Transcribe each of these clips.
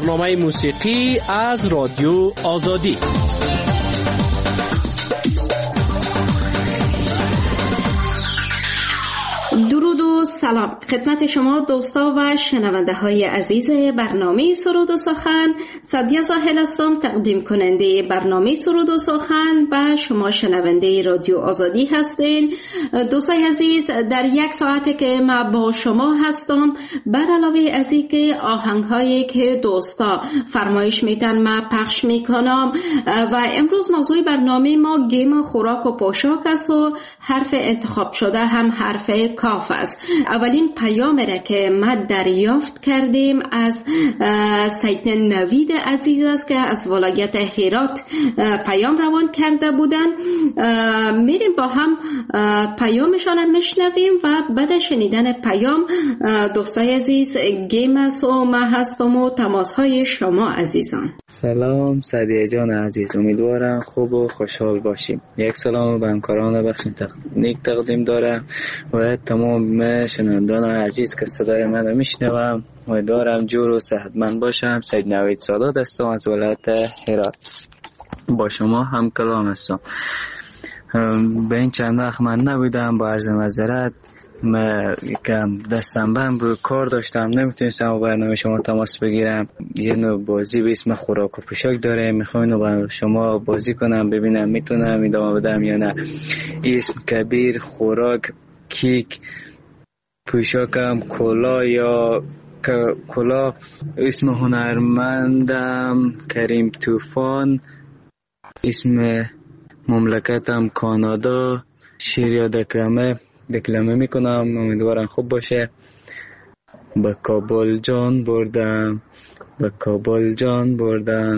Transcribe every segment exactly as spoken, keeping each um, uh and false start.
برنامه موسیقی از رادیو آزادی. درود و سلام خدمت شما دوستا و شنونده های عزیز برنامه سرود و سخن. سعدیه زاهل هستم، تقدیم کننده برنامه سرود و سخن و شما شنونده رادیو آزادی هستین. دوستای عزیز، در یک ساعتی که ما با شما هستم، بر علاوه از اینکه آهنگ هایی که دوستا فرمایش میدن ما پخش میکنم و امروز موضوع برنامه ما گیم خوراک و پوشاک است و حرف انتخاب شده هم حرف کاف است. اولین پیام را که ما دریافت کردیم از سید نوید عزیز است که از ولایت هرات پیام روان کرده بودن. میریم با هم پیامشان میشنویم و بعد شنیدن پیام دوستای عزیز گیم است و ما هستم و تماس های شما عزیزان. سلام سعدیه جان عزیز، امیدوارم خوب و خوشحال باشیم. یک سلام به همکاران بخش تکنیک تقدیم دارم و تمام شنوندگان عزیز که صدای من رو میشنوم. امیدوارم جور و صحتمند باشم. سید نوید سادات هستم از ولایت هرات، با شما هم کلام هستم. به این چند وقت من نبودم، با عرض معذرت. من یکم دستم بند بود، کار داشتم، نمیتونستم با برنامه شما تماس بگیرم. یه نوع بازی به اسم خوراک و پوشاک داره، میخوام اینو با شما بازی کنم، ببینم میتونم ادامه بدم یا نه. اسم کبیر، خوراک، کیک، پوشاکم کلا یا کلا. اسم هنرمندم کریم طوفان، اسم مملکتم کانادا. شعر یا دکلمه دکلمه میکنم، امیدوارم خوب باشه. به کابل جان بردم، به کابل جان بردن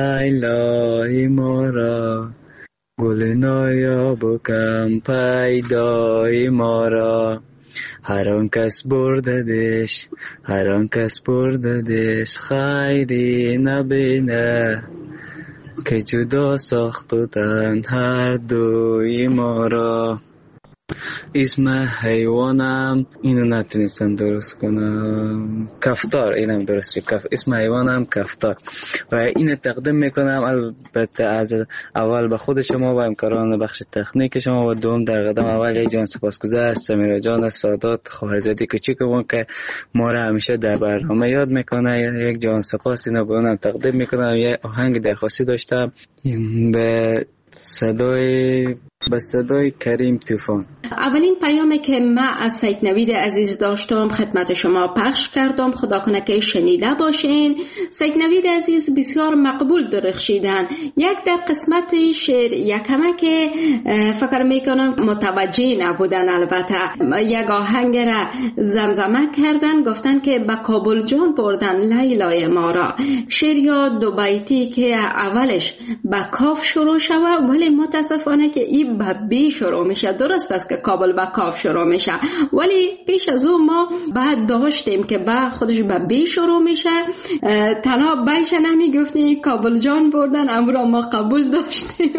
لیلای ما را، گل نایاب و کم پیدای ما را. هر آن کس برددش، هر آن کس برددش، خیری نبینه که جدا ساختن هر دوی ما را. اسم حیوانم اینو نتونستم درست کنم، کفتار. اینم درست کف اسم حیوانم کفتار و اینو تقدیم میکنم البته از اول به خود شما و همکاران بخش تکنیک شما و دوم در قدم اول یک جان سپاسگزار سمیرا جان سادات خواهرزاده کوچیکمون که ما را همیشه در برنامه یاد میکنه. یک جان سپاس اینو به اونم تقدیم میکنم. یه آهنگ درخواستی داشتم به صدای به صدای کریم طوفان. اولین پیامی که من از سید نوید عزیز داشتم خدمت شما پخش کردم، خدا کنه که شنیده باشین. سید نوید عزیز بسیار مقبول درخشیدن. یک در قسمت شعر یکمه که فکر میکنم متوجه نبودن، البته یک آهنگ را زمزمه کردن، گفتن که به کابل جان بردن لیلای ما را. شعر یا دو بیتی که اولش به کاف شروع شود ولی متاسفانه که این به بی شروع میشه. درست است که کابل با کاف شروع میشه ولی پیش از اون ما بعد داشتیم که با خودش به بی شروع میشه. تنها بیش نمیگفتیم کابل جان بردن، امرا ما قبول داشتیم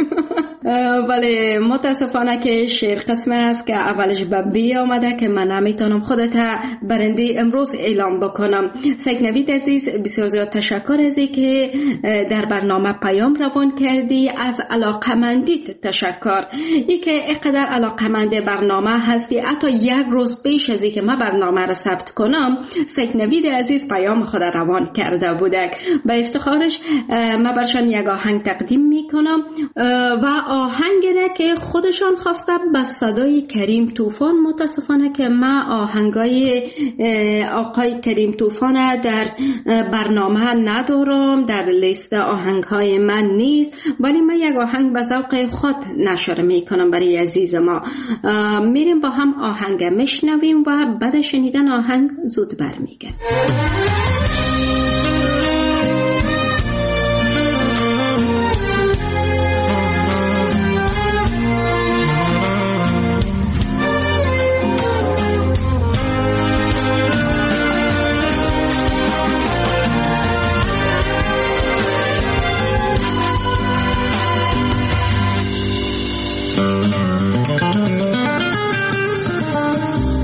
ولی متاسفانه که شعر قسمه است که اولش به بی آمده که من نمیتونم خودت برنده امروز اعلام بکنم. سید نوید عزیز بسیار زیاد تشکر از که در برنامه پیام روان کردی. از علاقمندیت تشکر، ای که اینقدر علاقمند برنامه هستی. حتی یک روز پیش از اینکه من برنامه را ثبت کنم سید نوید عزیز پیام خود روان کرده بوده. به افتخارش من برشان یک آهنگ تقدیم میکنم و آهنگ را که خودشان خواسته به صدای کریم طوفان. متاسفانه که من آهنگای آقای کریم طوفان در برنامه ندارم، در لیست آهنگهای من نیست، ولی من یک آهنگ به ذوق خود نشر میکنم برای عزیز ما. میریم با هم آهنگ میشنویم و بعد شنیدن آهنگ زود برمیگردیم.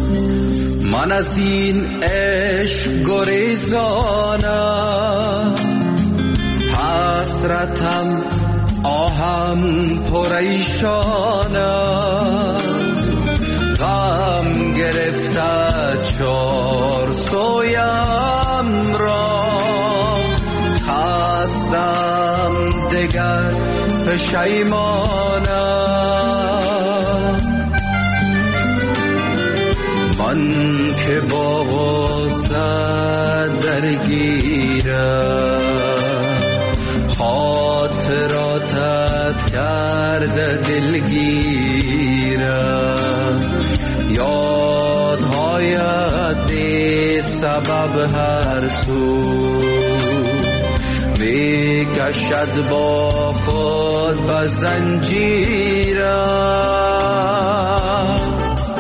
من از این عشق گریزانم، حسرتم آهم پریشانم، غم گرفته چار سویم را، خستم دگر پشیمانم. من که با غصه درگیرم، خاطراتت کرده دلگیرم، یادهایت بی سبب هر سو می کشد با خود به زنجیرم.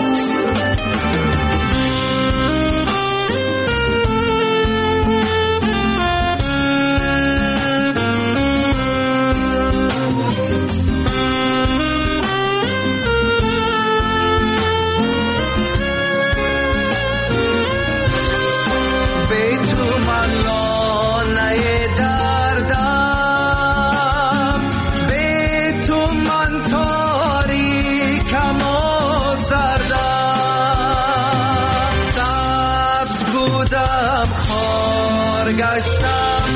گشتم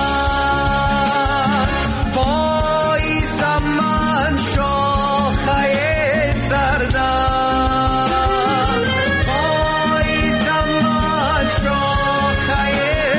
من پاییزم، من شاخه سردم، پاییزم من شاخه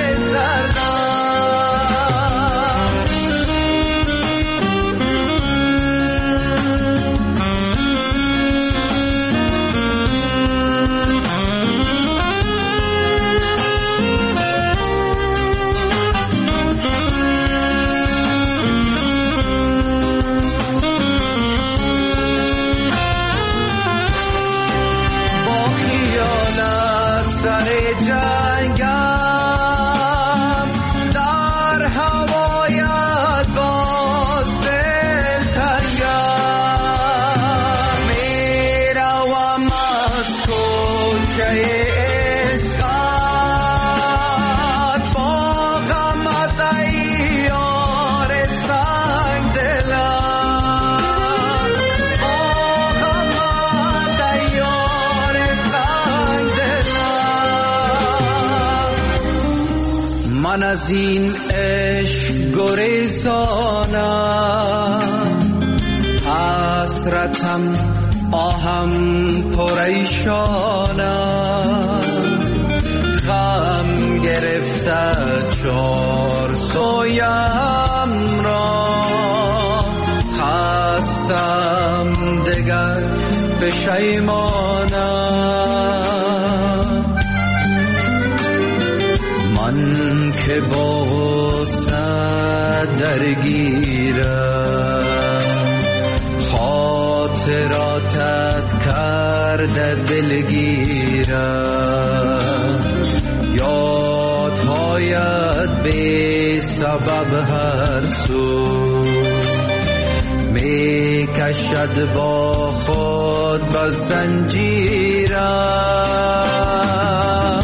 من از این عشق گریزانم، حسرتم آهم پریشانم، غم گرفته چار سویم را، خستم دگر پشیمانم. من که با غصه درگیرم، خاطراتت کرده دلگیرم، یادهایت بی سبب هر سو می کشد با خود به زنجیرم.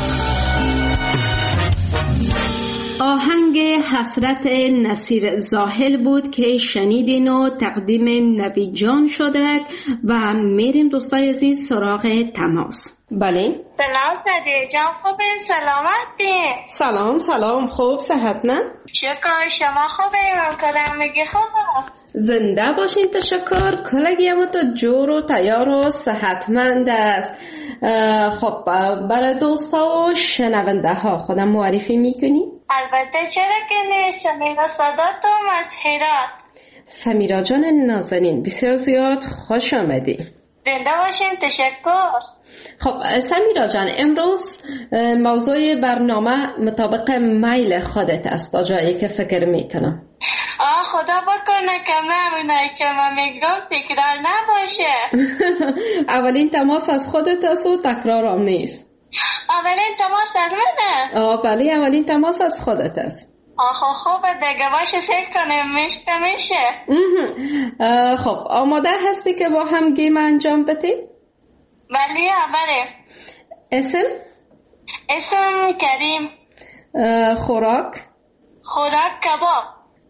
آهنگ حسرت نصیر زاهل بود که شنیدین و تقدیم نوید جان شده و میریم دوستای عزیز سراغ تماس. بله سلام سعدیه جان، خوبه؟ سلامت بی؟ سلام سلام، خوب صحتمند؟ شکر، شما خوبه؟ من کلم میگی خوبه؟ زنده باشین، تشکر. کلگیم تو جور و تیار و صحتمند است. خب برای دوستا و شنونده ها خودم معرفی میکنی؟ البته، چرا که نیست. سمیرا صداتم از هرات. سمیرا جان نازنین، بسیار زیاد خوش آمدی. زنده باشین، تشکر. خب سمیرا جان، امروز موضوع برنامه مطابق میل خودت است تا جایی که فکر میکنم. آه خدا بکنه که من اونایی که من میگم تکرار نباشه. اولین تماس از خودت است و تکرار هم نیست. اولین تماس از منه؟ آه بله، اولین تماس از خودت است. آه خوبه دیگه، باشه سیک کنیم میشته میشه. خب آماده هستی که با هم گیم انجام بدیم؟ بله بله. اسم؟ اسم کریم. خوراک؟ خوراک کباب.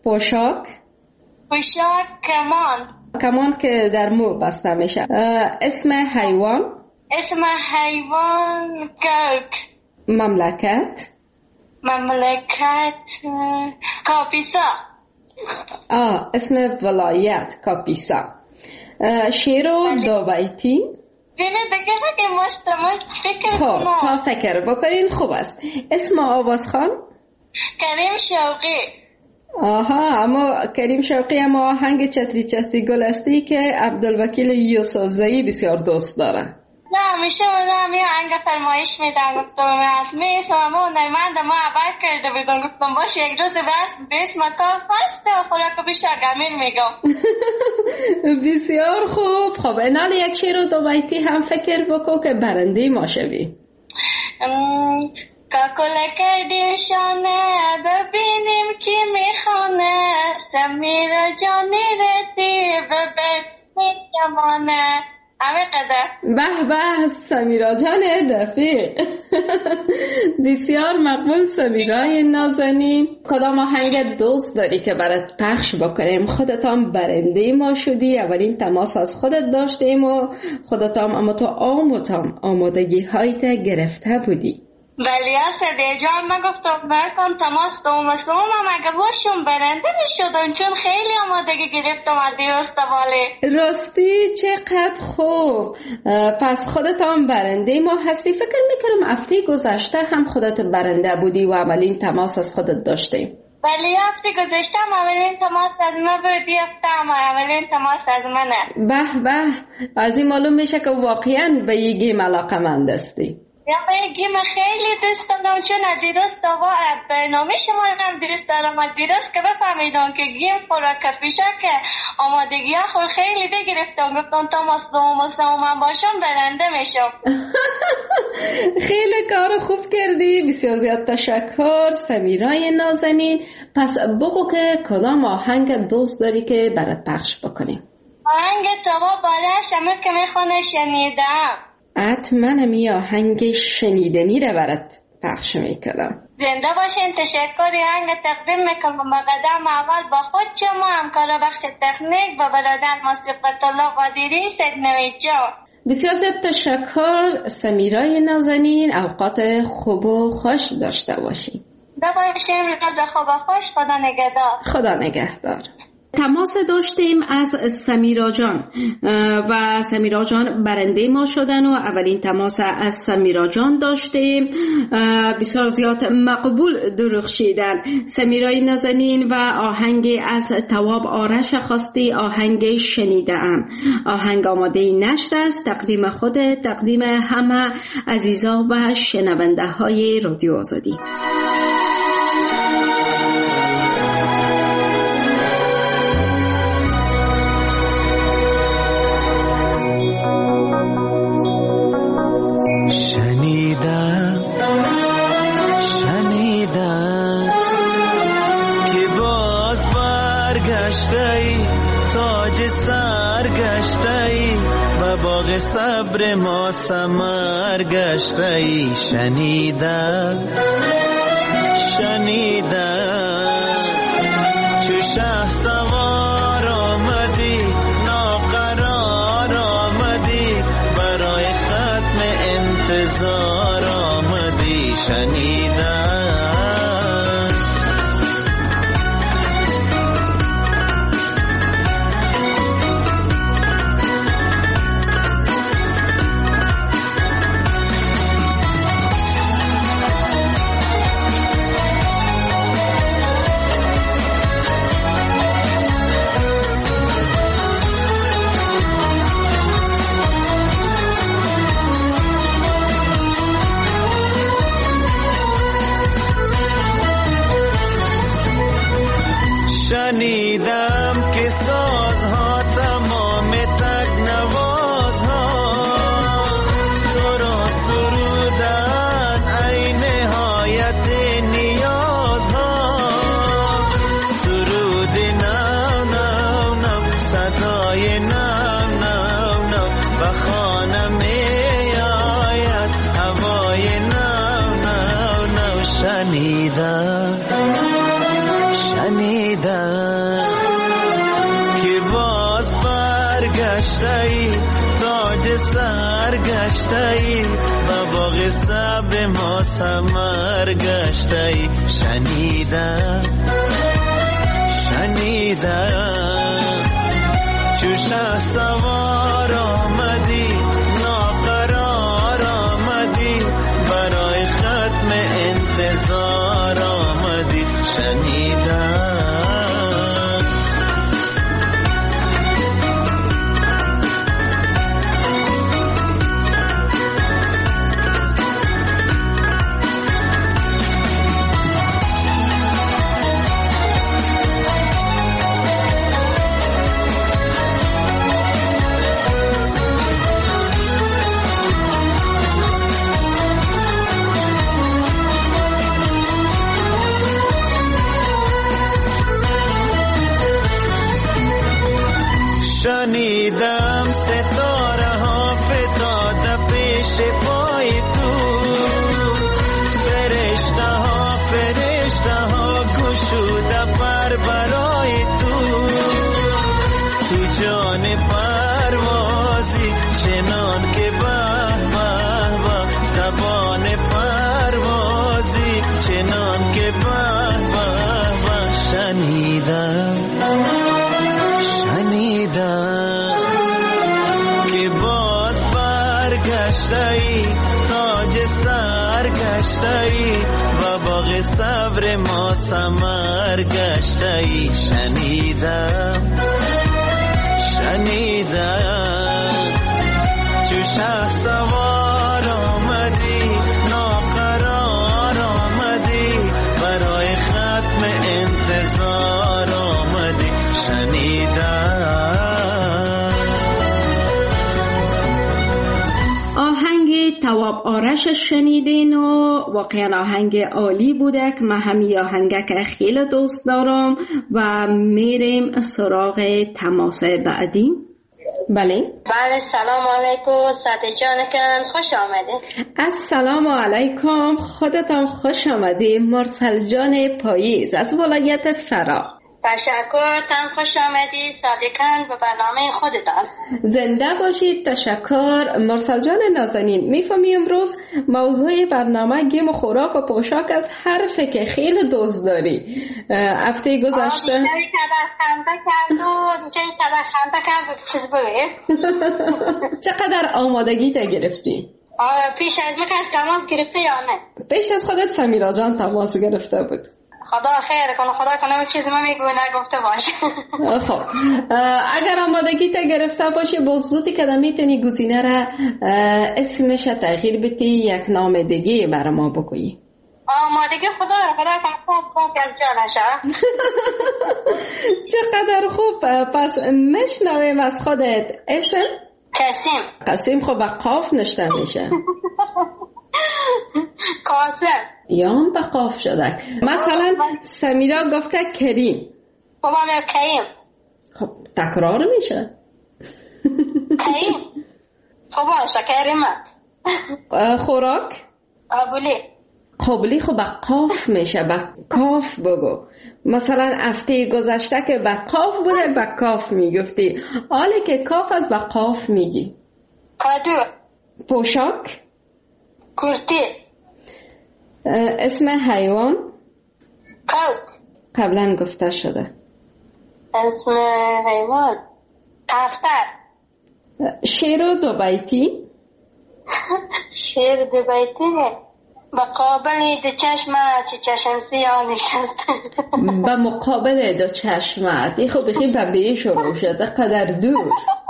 پوشاک. پوشاک کمان. کمان که در مو بسته میشه. اسم حیوان. اسم حیوان گرگ. مملکت. مملکت کاپیسا. آه اسم ولایت کاپیسا. شعر و دو بیتی. دیمه بگه که مستمت فکر کنم. تا فکر بکنین خوب است. اسم آوازخوان. کریم شوقی. آها اما کریم شوقی اما آهنگ چتری چتری گل استی که عبدالوکیل یوسفزایی بسیار دوست داره. نه همیشه من یه آهنگ فرمایش میدم گفتم میسم و نمند ما عباد کرده بیدون گفتم باشه یک روز بس بیس مکان فسته و خوراک بیشه گمیر میگم. بسیار خوب. خب اینال یک شعر و دو بیتی هم فکر بکن که برنده ما شوی. کاکل کردیم شانه ببینیم کی میخانه سمیر جانی رتی ببین میکمانه همه قدر. به به سمیرا جان رفیق. بسیار مقبول سمیرای نازنین. کدام آهنگ دوست داری که برات پخش بکنیم؟ خودتان برنده ما شدی. اولین تماس از خودت داشتیم و خودتان اما تو آموتام آمادگی هایت گرفته بودی. ولی اصده جان من گفتم برکن تماس دوم و سوم هم اگه باشم برنده می شدن چون خیلی آمادگی گرفتم از دیرست واله. راستی چقدر خوب. پس خودتان برنده ما هستی. فکر میکنم هفته گذشته هم خودت برنده بودی و اولین تماس از خودت داشتیم. ولی هفته گذشته هم اولین تماس از من بودی. هفته هم اولین تماس از منه. به به از این معلوم میشه که واقعا به یه گیم علاقه مند هستی. یا به گیم خیلی دوست دارم چون از دیروست و برنامه شما هم درست دارم از دیروست که بفهمیدم که گیم خوراک پیشه که آمادگی ها خور خیلی بگرفتم گفتم تماس دوم و سوم باشم برنده میشم. خیلی کار خوب کردی. بسیار زیاد تشکر سمیرای نازنین. پس بگو که کدام آهنگ دوست داری که برات پخش بکنیم؟ آهنگ توا بارش همه که میخونه شنیدم. حتما می آهنگ شنیدنی رو برات پخش میکنم. زنده باشین. تشکری آهنگ تقدیم میکنم با قدم اول با خود شما همکار بخش تکنیک و برادر موسیقیت الله قادری سیدنوی جان. بسیار زیاد تشکر سمیرای نازنین. اوقات خوب و خوش داشته باشین. زنده باشین. روز خوب و خوش. خدا نگهدار. خدا نگهدار. تماس داشتیم از سمیرا جان و سمیرا جان برنده ما شدن و اولین تماس از سمیرا جان داشتیم. بسیار زیاد مقبول درخشیدن. سمیرای نازنین و آهنگ از تواب آرش خواستی آهنگ شنیدم. آهنگ آماده نشر است. تقدیم خود تقدیم همه عزیزا و شنونده های رادیو آزادی. صبر ما ثمر گشته شنیدم شنیدم چو شه سوار آمدی ناقرار آمدی برای ختم انتظار آمدی شنیدم گشته‌ای تاج سر گشته‌ای و باغ صبر ما ثمر گشته‌ای شنیدم شنیدم چو شه سوار آمدی ناقرار آمدی برای ختم انتظار آمدی شنیدم شنیدم ستاره ها فتاده پیش پای تو فرشته ها فرشته ها گشوده پر برای تو تو جان پروازی چنان که به به به زبان پروازی چنان که به به به شنیدم شنیدم که باز برگشته‌ای تاج سر گشته‌ای و باغ صبر ما ثمر گشته‌ای شنیدم شنیدم چو شه سوار آمدی ناقرار آمدی برای ختم انتظار آمدی شنیدم. آهنگ تواب آرش شنیدین و واقعا آهنگ عالی بوده که من همی آهنگک خیلی دوست دارم و میریم سراغ تماس بعدی. بله بله سلام علیکم ساده جانکن خوش آمده. السلام علیکم خودتان خوش آمدی. مرسل جان پاییز از ولایت فرا. تشکر تن خوش آمدی صادقاً به برنامه خودتان. زنده باشید. تشکر مرسل جان نازنین. میفهمی امروز موضوع برنامه گیم و خوراک و پوشاک از حرفی که خیلی دوست داری. هفته گذشته آه دیگه کدر خنده کرد و دیگه کدر خنده کرد و چیز بگه. چقدر آمادگی تا گرفتی؟ آه پیش از من کس تماس گرفته یا نه؟ پیش از خودت سمیرا جان تماس گرفته بود. خدا خیر کنه خدا کنه اون چیزی من میگوی نگفته باشه. خب اگر آمادگی تا گرفته باشی بزودی که میتونی گزینه را اسمش تغییر بدی یک نام دیگه برای ما بگویی. آمادگی خدا خدا کنه خوب خوب از جانشه. چقدر خوب. پس مشنویم از خودت اسم. قاسم. قاسم خب با قاف نشته میشه. قاسم یا به قاف شده. مثلا سمیرا گفته کریم. خب همه کریم. خب تکرار میشه. کریم. خب باشه کریمه. خوراک قابلی. قابلی خب به قاف میشه. به کاف بگو. مثلا هفته گذشته که به قاف بوده به کاف میگفتی. حالی که کاف از به قاف میگی. کادو. پوشاک کرتی. اسم حیوان کو. قبلا گفته شده. اسم حیوان کفتر. شیر دو بیتی. شیر دو بیتی به مقابل دو چشمه چه چشم سیاه نشسته. به مقابل دو چشمه دی خب بخی ببیه شروع شده قدر دور.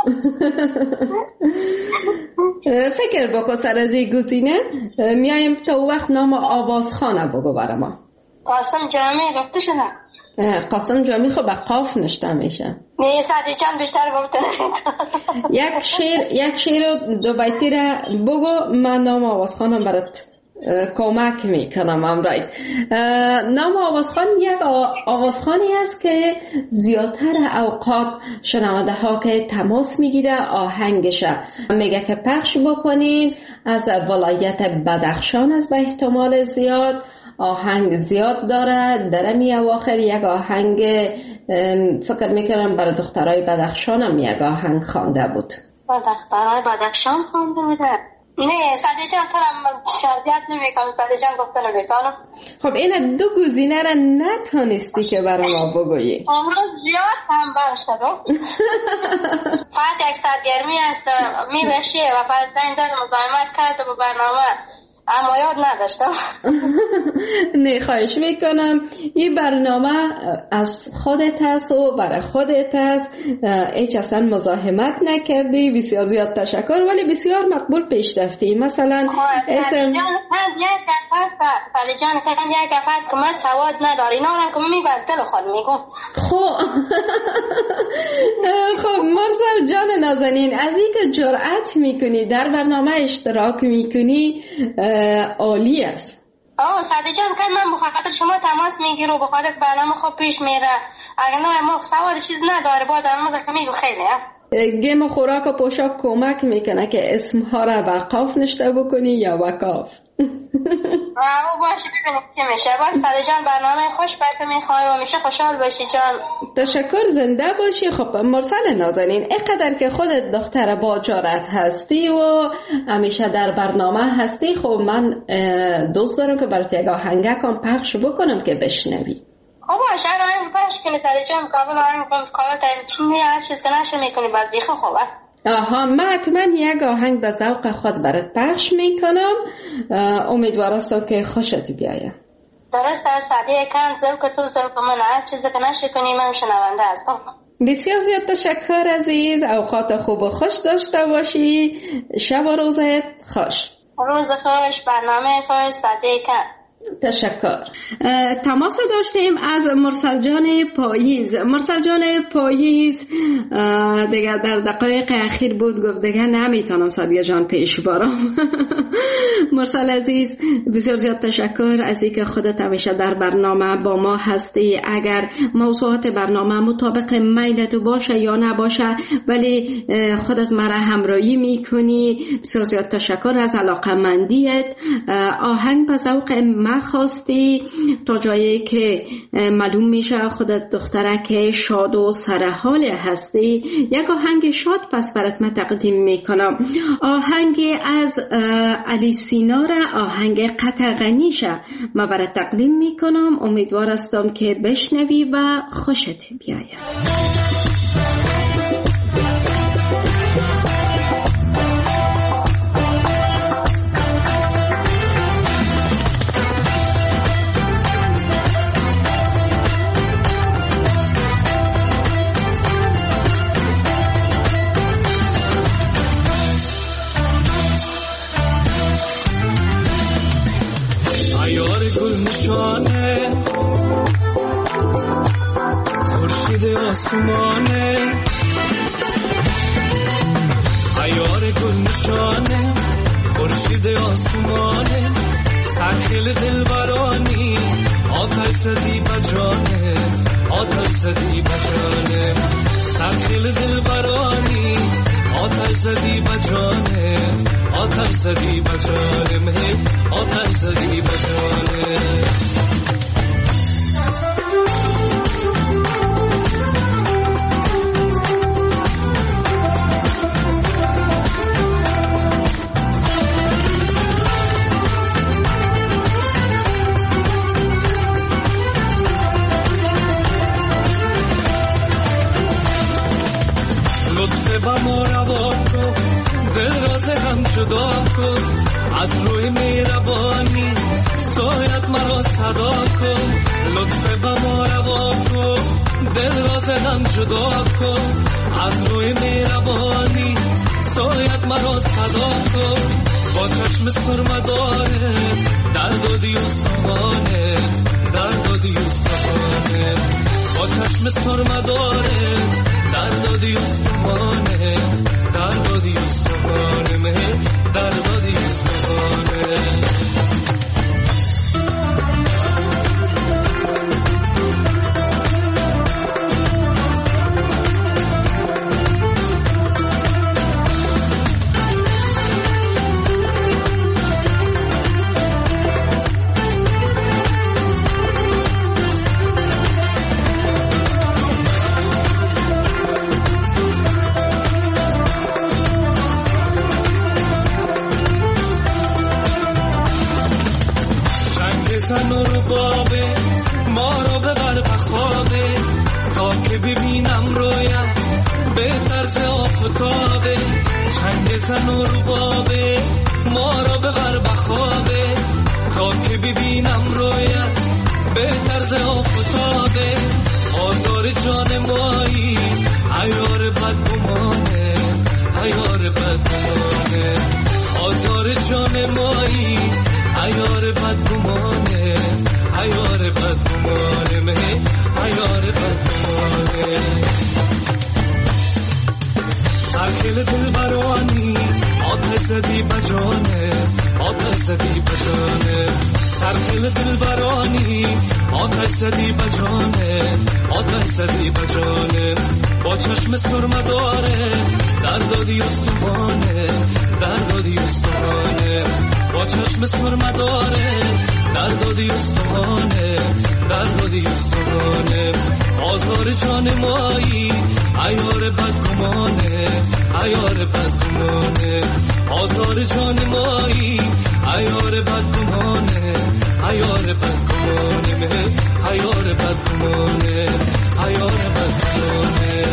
فکر بکن سر از این گزینه. میایم تا وقت نام آوازخانه بگو برای ما. قاسم جامی گفته شده. قاسم جامی خب به قاف نشته میشه. نه ساده چند بیشتر گفته. یک شیر یک شیر دو بیتی را بگو من نام آوازخانه برات کمک میکنم امروز. نام آوازخان یک آوازخانی است که زیادتر اوقات شنونده ها که تماس میگیره آهنگش میگه که پخش بکنین از ولایت بدخشان است. به احتمال زیاد آهنگ زیاد داره. در می اواخر یک آهنگ فکر میکنم برای دخترای بدخشان هم یک آهنگ خوانده بود. با دخترای بدخشان خوانده بوده؟ نه سعدی جان تو هم شازیت نمی کنم. سعدی جان گفته نمیتونم. خب این دو گزینه را نتونستی که برای ما بگویی. امروز زیاد هم برشد فقط یک سرگرمی است میبشی و فقط زنگ زد مزاحمت کرد و برنامه اما یاد نداشتم. نه خواهش میکنم این برنامه از خودت هست و برای خودت هست، هیچ اصلا مزاحمت نکردی. بسیار زیاد تشکر، ولی بسیار مقبول پیش رفتی. مثلا اسم جان یک فعلی جان فقط یک دفعه است که من سواد نداری اینا هم که میبر دل خود میگم. خب خب مرسل جان نازنین، از این که جرأت میکنی در برنامه اشتراک میکنی عالی است. آه سعدی جان که من بخاطر شما تماس میگیرم و بخاطر برنامه خوب پیش میره. اگر نه ما سواد چیز نداره باز هم مزه میگو خیلی گیم خوراک و پوشاک کمک میکنه که اسمها را وقاف نشته بکنی یا وقاف. آه باشه ببینیم که میشه. باز سعدی جان برنامه خوش برکه میخوایم و میشه خوشحال باشی جان. تشکر، زنده باشی. خب مرسل نازنین، اینقدر که خودت دختر با جرأت هستی و همیشه در برنامه هستی، خب من دوست دارم که برات یک آهنگکم پخش بکنم که بشنوی. خب باشه آهنگ پخش کنی سعدی جان. قابل آهنگ کنم کارا تا چینی هر چیز که نشه میکنی بعد بیخه خوبه. آها من حتما یک آهنگ به ذوق خود برات پخش میکنم. امیدوارم که خوشت بیاید. درست است سعدی کن ذوق تو ذوق من هر چیزی که نشه کنی من شنونده هستم. بسیار زیاد تشکر عزیز. اوقات خوب و خوش داشته باشی. شب و روزت خوش. روز خوش، برنامه خوش سعدی کن. تشکر. تماس داشتیم از مرسل جان پاییز. مرسل جان پاییز دیگه در دقایق اخیر بود گفت دیگه نمیتونم سعدی جان پیش بارم. مرسل عزیز بسیار زیاد تشکر از اینکه خودت همیشه در برنامه با ما هستی. اگر موضوعات برنامه مطابق میلت باشه یا نباشه ولی خودت مرا همراهی میکنی. بسیار زیاد تشکر از علاقمندیت. آهنگ به ذوق ما خواستی تا جایی که معلوم میشه خودت دخترک شاد و سرحال هستی. یک آهنگ شاد پس برات من تقدیم میکنم. آهنگ از علی سینا را، آهنگ قطغنیشه من برات تقدیم میکنم. امیدوار هستم که بشنوی و خوشت بیاید. خورشید آسمانه عیار گل نشانه خورشید آسمانه سرخیل دلبرانی آتش زدی بجانه آتش زدی بجانه سرخیل دلبرانی آتش زدی بجانه آتش زدی بجانه مهی آتش زدی بجانه جدا کن از روی مهربانی سایت مرا صدا کن لطف به ما روا کن دل راز هم جدا کن از روی مهربانی سایت مرا صدا کن با چشم سرمداره درد و دیوستانه درد و دیوستانه با چشم سرمداره درد و دیوستانه درد و دیوستانه مه درد و دیوستانه تن و روبابه ما را ببر بخوابه تا که ببینم رویت به طرز آفتابه آزار جان مایی عیار بدگمانه عیار بدگمانه آزار جان مایی عیار بدگمانه عیار بدگمانه مه عیار بدگمانه سرکل دل برانی آتش زدی بجانه آتش زدی بجانه سرکل دل برانی آتش زدی بجانه آتش زدی بجانه با چشم سرمه داره در دادی استوانه در دادی استوانه با چشم سرمه داره در دادی استوانه در دادی استوانه آزار جان مایی عیار بدگمانه عیار بدگمانه آزار جان مایی عیار بدگمانه عیار بدگمانه مه عیار بدگمانه عیار بدگمانه.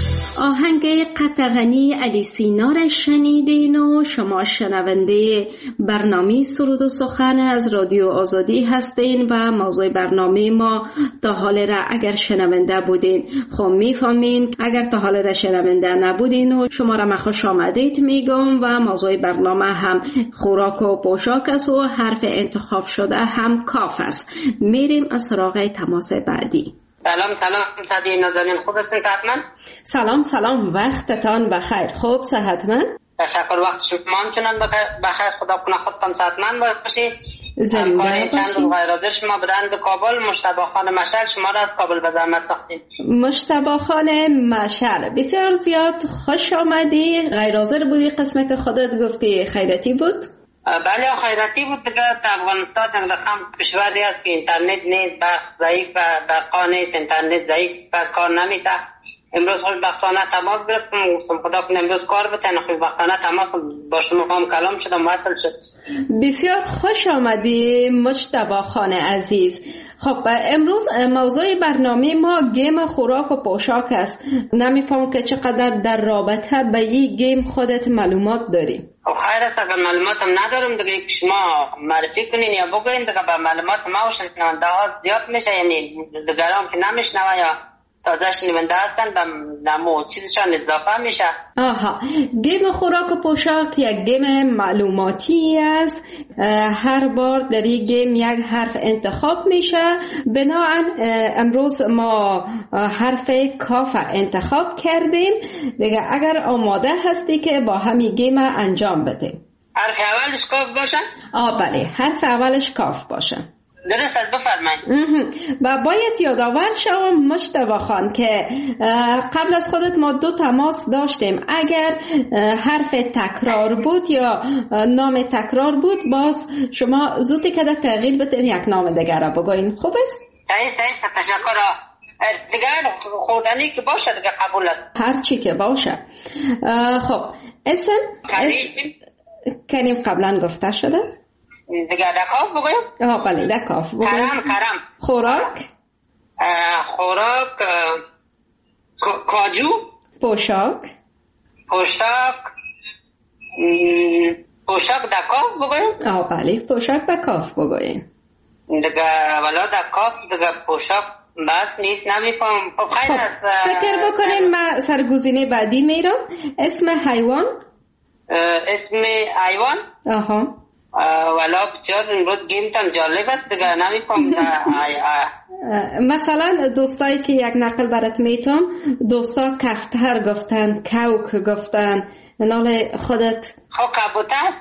آهنگ قطغنی علی سینا را شنیدین و شما شنونده برنامه سرود و سخن از رادیو آزادی هستین و موضوع برنامه ما تا حال را اگر شنونده بودین خب میفهمین، اگر تا حال را شنونده نبودین و شما را خوش آمدید میگم و موضوع برنامه هم خوراک و پوشاک است و حرف انتخاب شده هم کاف است. میریم از سراغ تماس بعدی. سلام سلام صدی نازنین، خوب هستین حتما؟ سلام سلام، وقتتان بخیر. خوب صحتمند؟ تشکر، وقت شما هم چنان بخیر. خدا کنه خودتان صحتمند باشید. زنده باشید. چند روز غیرحاضر شما برند کابل مجتبی خان مشعل شما را از کابل به زحمت ساختیم. مجتبی خان مشعل بسیار زیاد خوش آمدی. غیرحاضر بودی، قسمه که خودت گفتی خیرتی بود؟ بله خیراتی بود. دیگه افغانستان یک رقم کشوری است که اینترنت نیست، برق ضعیف و برقا نیست، اینترنت ضعیف و کار نمیده. امروز خوشبختانه تماس گرفتم، گفتم خدا کنه امروز کار بتن. خوشبختانه تماس با شما هم کلام شدم، وصل شد. بسیار خوش آمدی مجتبی خان عزیز. خب امروز موضوع برنامه ما گیم خوراک و پوشاک است. نمیفهم که چقدر در رابطه به این گیم خودت معلومات داری؟ خب خیر است، اگر معلوماتم ندارم دیگه شما معرفی کنین یا بگوین دیگه به معلومات ما و شنونده ها زیاد میشه، یعنی دیگران که نمیشنوه یا تازه شنونده هستن به نمو چیزشان اضافه میشه. آها، گیم خوراک و پوشاک یک گیم معلوماتی است. هر بار در این گیم یک حرف انتخاب میشه. بنابراین امروز ما حرف کاف انتخاب کردیم دیگه. اگر آماده هستی که با همین گیم انجام بدیم. حرف اولش کاف باشه؟ آه بله، حرف اولش کاف باشه. درست است، بفرمایید. و باید یادآور شوم مجتبی خان که قبل از خودت ما دو تماس داشتیم. اگر حرف تکرار بود یا نام تکرار بود باز شما زودی که تغییر بدین یک نام دیگر را بگوین. خوب است؟ صحیح صحیح، تشکر. دیگر خوردنی که باشه دیگه قبول است. هر چی که باشه. خب اسم کریم قبلا گفته شده؟ دیگه دکاف بگویم؟ آه بله دکاف بگویم. کرم کرم. خوراک؟ خوراک کاجو. پوشاک؟ پوشاک پوشاک دکاف بگویم؟ آه بله پوشاک دکاف بگویم. دیگه ولا دکاف دیگه پوشاک بس نیست، نمیفهم. خب خیلی است. فکر بکنین من سرگزینه بعدی میرم. اسم حیوان؟ اسم حیوان؟ آها. ولا بسیار امروز گیمتان جالب است دیگه، نمیفهم. مثلا دوستایی که یک نقل برات میتونم، دوستا کفتر گفتن، کوک گفتن، نال خودت خب کبوتر.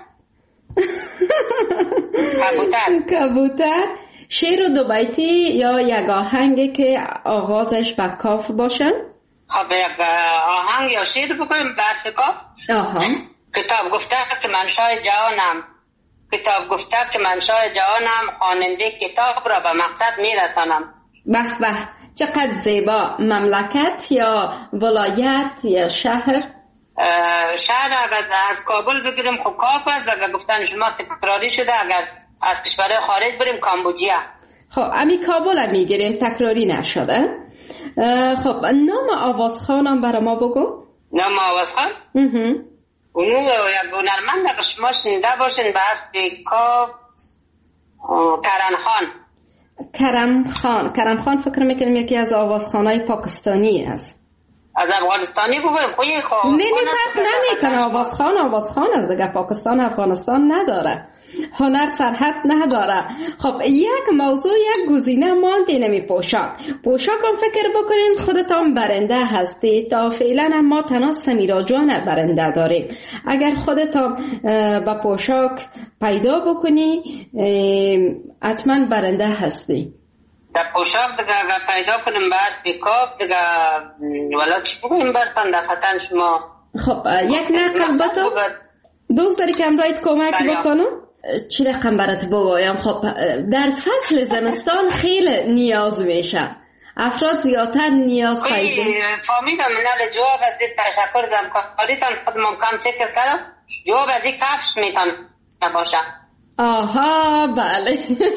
کبوتر کبوتر. شعر دو بیتی یا یک آهنگی که آغازش با کاف باشه؟ خب یک آهنگ یا شعر بکنیم برف کاف. آها. کتاب گفته که منشای جهانم، کتاب گفته که منشای جهانم، خواننده کتاب را به مقصد میرسانم. به به، چقدر زیبا. مملکت یا ولایت یا شهر؟ شهر اگر از کابل بگیریم خب کاف است. اگر گفتن شما تکراری شده، اگر از کشور خارج بریم کامبوجیا. خب امی کابل هم میگیریم، تکراری نشده. خب نام آوازخانم برای ما بگو. نام آوازخان؟ اونو یک هنرمند که شما شنیده باشین به حرف کاف کرم خان. کرم خان کرم خان فکر میکنم یکی از آوازخوانای پاکستانی است. از افغانستانی بگویم خوی خواه نه نه فرق نمیکنه. آوازخوان آوازخوان از دیگه. پاکستان افغانستان نداره، هنر سرحد نداره. خب یک موضوع یک گزینه مانده نمی پوشاک. پوشاک هم فکر بکنین خودتان برنده هستی. تا فعلا ما تنها سمیرا جان برنده داریم. اگر خودتان با پوشاک پیدا بکنی حتما برنده هستی. در پوشاک دیگه اگر پیدا کنیم بعد بیکاف دیگه ولی چی بگویم برتن در خطن شما. خب یک نقل باتو دوست داری که امرایت کمک بکنم؟ چی رقم برات بگویم؟ خب در فصل زمستان خیلی نیاز میشه. افراد زیادتر نیاز پیدا. فهمیدم. من جواب از این تشکر از همکاریتان خودم کم فکر کردم. جواب از این کفش میتونم نباشه. آها بله.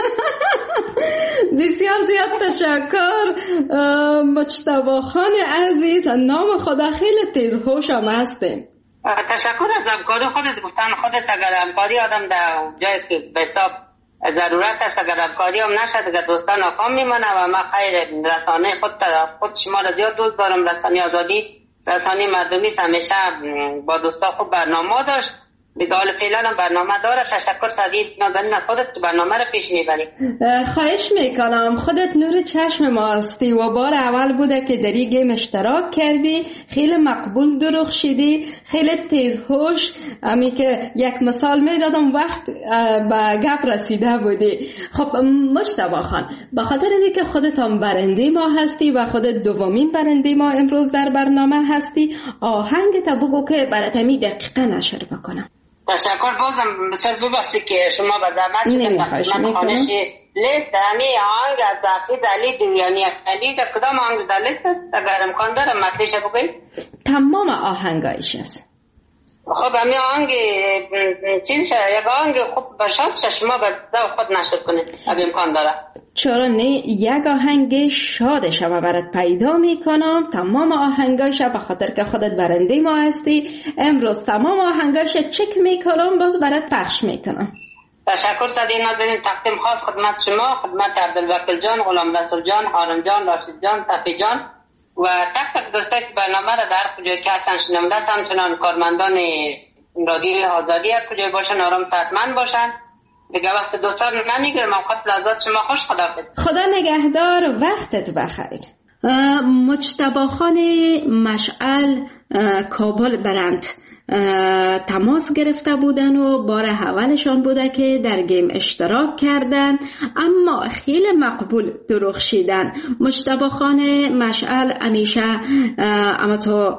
بسیار زیاد تشکر مجتبی خان عزیز. نام خدا خیلی تیز هوش هم هستیم. تشکر از همکاری خودت. گفتن خودت اگر همکاری آدم در جای که به حساب ضرورت است اگر همکاری هم نشد اگر دوستان ناکام میمانه و ما خیر رسانه خود خود شما را زیاد دوست دارم. رسانه آزادی رسانه مردمی همیشه با دوستا خوب برنامه داشت. دیگه حال فعلا هم برنامه داره. تشکر سعید نازنین از خودت برنامه رو پیش میبری. خواهش میکنم. خودت نور چشم ما هستی و بار اول بوده که در این گیم اشتراک کردی. خیلی مقبول درخشیدی، خیلی تیز هوش. امی که یک مثال میدادم وقت به گپ رسیده بودی. خب مجتبی خان به خاطر از اینکه خودت هم برنده ما هستی و خودت دومین برنده ما امروز در برنامه هستی، آهنگ تا بگو که برات می دقیقه نشر بکنم. تشکر. بازم بسیار ببخشید که شما به زحمت من خانش لیست همی آهنگ از حافظ علی دیوانی علی که کدام آهنگ در لیست است اگر امکان داره مطلعش بگوید؟ تمام آهنگایش است. خب همی آهنگ چیز شد یک آهنگ خوب باشد شما به ذوق خود نشد کنید اگر امکان داره. چرا نه؟ یک آهنگ شادش و برات پیدا میکنم. تمام آهنگایش به خاطر که خودت برنده ما هستی امروز تمام آهنگایش چک میکنم باز برات پخش میکنم. تشکر سعید نازنین. تقدیم خاص خدمت شما، خدمت عبدالوکیل جان، غلام رسول جان، هارون جان، راشد جان، صفی جان و تک تک دوستایی که برنامه را در کجای که هستن شنونده هستن. همچنان کارمندان رادیو آزادی هر کجای باشن آرام صحتمند باشن. دیگه وقت دوستان نمیگیرم. اوقات لحظات شما خوش. خداحافظ. خدا نگهدار. وقتت بخیر. مجتبی خان مشعل کابل برند تماس گرفته بودن و بار اولشان بوده که در گیم اشتراک کردن اما خیلی مقبول درخشیدن. مجتبی خان مشعل همیشه اما تو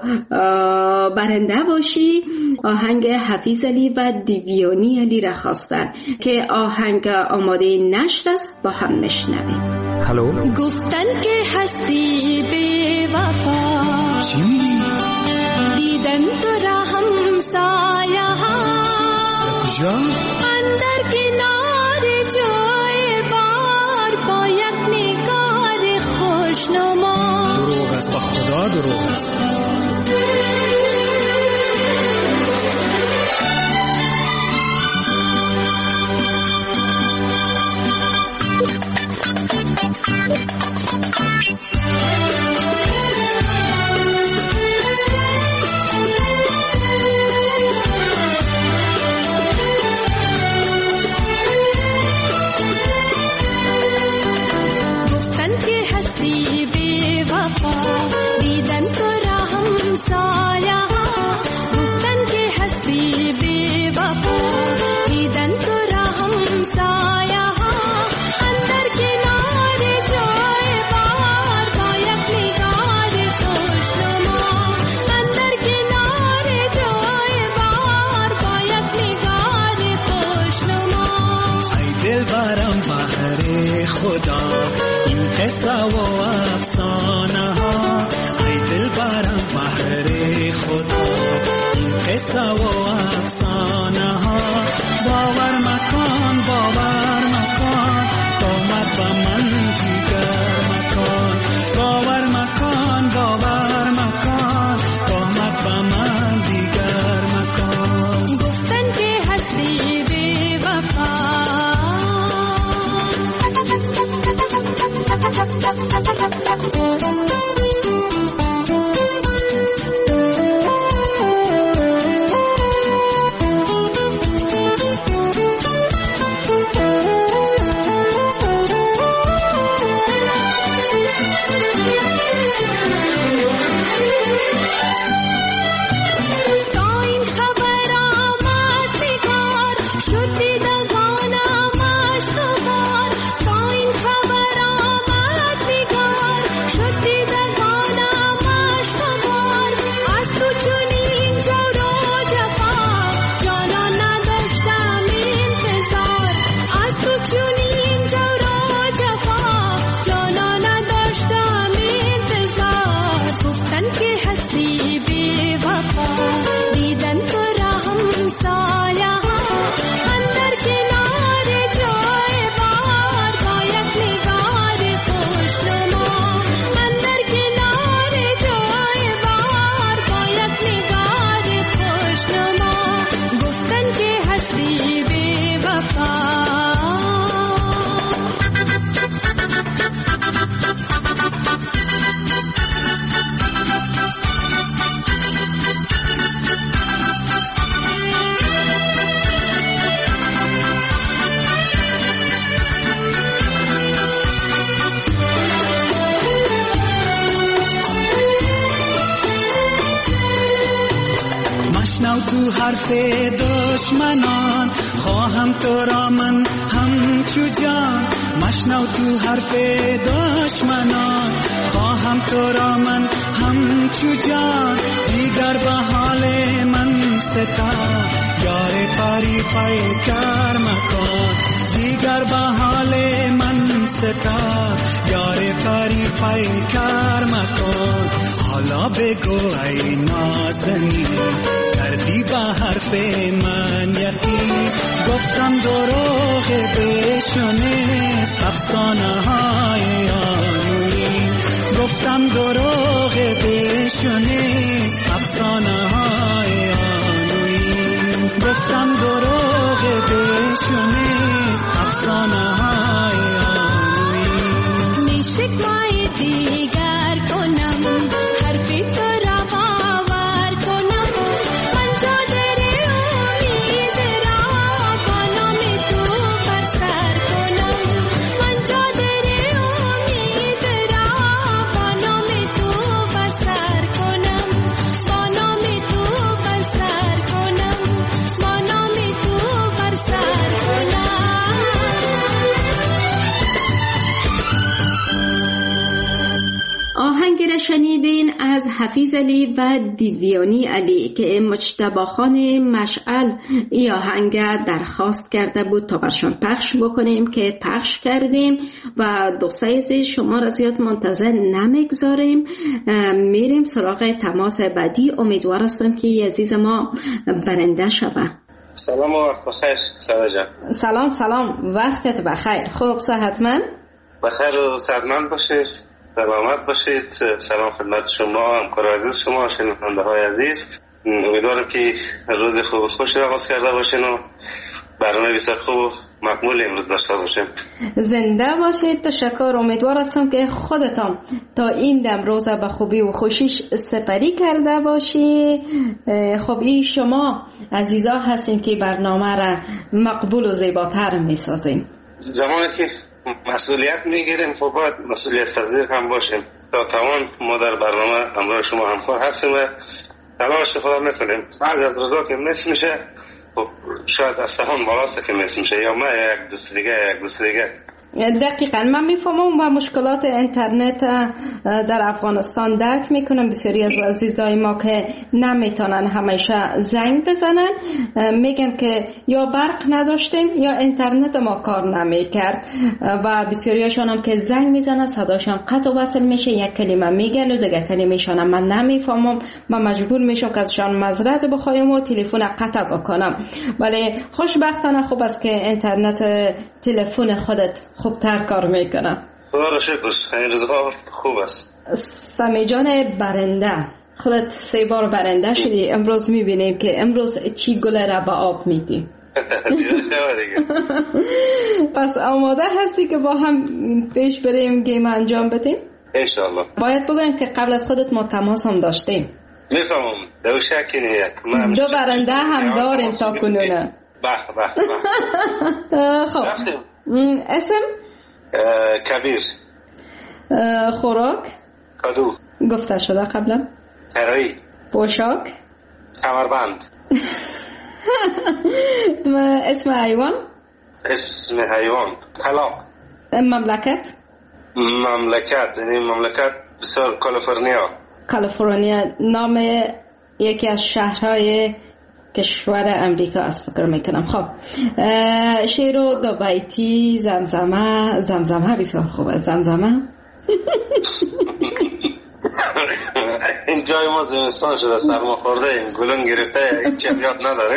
برنده باشی. آهنگ حفیظ علی و دیویانی علی را خواستن که آهنگ آماده نشر است. با هم میشنویم. هلو. گفتن که هستی بی وفا دیدن تو را همسایه ها اندر کنار جای بار با یک نگار خوشنما. دروغ است، با خدا دروغ است. خدا این قصه و افسانه ها ای دل برم بحر خدا این قصه و افسانه ها باور مکان باور مکان قامت با من دیگر مکان باور مکان باور مکان قامت با من دیگر مکان. مشنو تو حرف دشمنان، خواهم تو را من همچو جان. مشنو تو حرف دشمنان، خواهم تو را من همچو جان. دیگر به حال من ستم، یار پری پیکر مکن. دیگر به حال من ستم، یار پری پیکر مکن. حالا بگو ای نازنین، کردی به حرف من یقین. گفتم دروغ بشنیست افسانه های آنوین. گفتم دروغ بشنیست افسانه های آنوین. گفتم دروغ بشنیست افسانه های آنوین. نیشکوای دیگر کنم، حرفی تو را باور کنم. من چادر امید را با نام تو بر سر کنم. من چادر امید را با نام تو بر سر کنم. با نام تو بر سر کنم. با نام تو بر سر کنم. آهنگ را شنیدین از حفیظ علی و دیویانی علی که مجتبی خان مشعل ای آهنگ درخواست کرده بود تا برشان پخش بکنیم که پخش کردیم و دوستای عزیز شما را زیاد منتظر نمیگذاریم، میریم سراغ تماس بعدی. امیدوار هستم که عزیز ما برنده شوه. سلام و وقت بخیر سارا جان. سلام سلام، وقتت بخیر. خوب صحتمند؟ بخیر و صحتمند باشید، سلامت باشید. سلام خدمت شما، همکار عزیز شما، شنونده های عزیز. امیدوارم که روز خوب و خوش را آغاز کرده باشین و برنامه بسیار خوب و مقبول امروز داشته باشیم. زنده باشید. تشکر. امیدوار هستم که خودتان تا این دم روز به خوبی و خوشیش سپری کرده باشی. خب این شما عزیزا هستین که برنامه را مقبول و زیباتر میسازین. زمانی که مسئولیت میگیریم خب باید مسئولیت پذیر هم باشیم. تا توان ما در برنامه همراه شما همکار هستیم و تلاش خدا میکنیم. بعضی از روزا که مس میشه خب شاید از توان بالاست که مس میشه، یا ما یک دوست دیگه یک دوست دیگه. دقیقاً من میفهمم و مشکلات اینترنت در افغانستان درک میکنم. بسیاری از عزیزای ما که نمیتونن همیشه زنگ بزنن میگن که یا برق نداشتیم یا اینترنت ما کار نمیکرد و بسیاریاشون هم که زنگ میزنن صداشون قطع و وصل میشه، یک کلمه میگن و دیگه کلمه‌شون من نمیفهمم. من مجبور میشم که ازشان معذرت بخوایم و تلفن قطع بکنم. ولی خوشبختانه خوب است که اینترنت تلفن خودت خوبتر کار میکنه. خدا را شکر، این روزها خوب است. سمی جان برنده، خودت سه بار برنده شدی. امروز میبینیم که امروز چی گل را به آب میدی. پس آماده هستی که با هم پیش بریم گیم انجام بدیم؟ انشالله. باید بگویم که قبل از خودت ما تماس هم داشتیم. میفهمم، دو شکی نیست. دو برنده هم داریم تا کنونه. بخ بخ بخ. خب اسم؟ کبیر. خوراک؟ کدو. گفته شده قبلا. هرایی. پوشاک؟ کمربند. اسم حیوان؟ اسم حیوان کلاغ. مملکت؟ مملکت یعنی مملکت بسیار کالیفرنیا. کالیفرنیا نام یکی از شهرهای کشور امریکا است فکر میکنم. خب شعر و دو بیتی زمزمه. زمزمه بسیار خوبه. زمزمه این جای ما زمستان شده، سرما خورده ایم، گلون گرفته، هیچ یاد نداریم.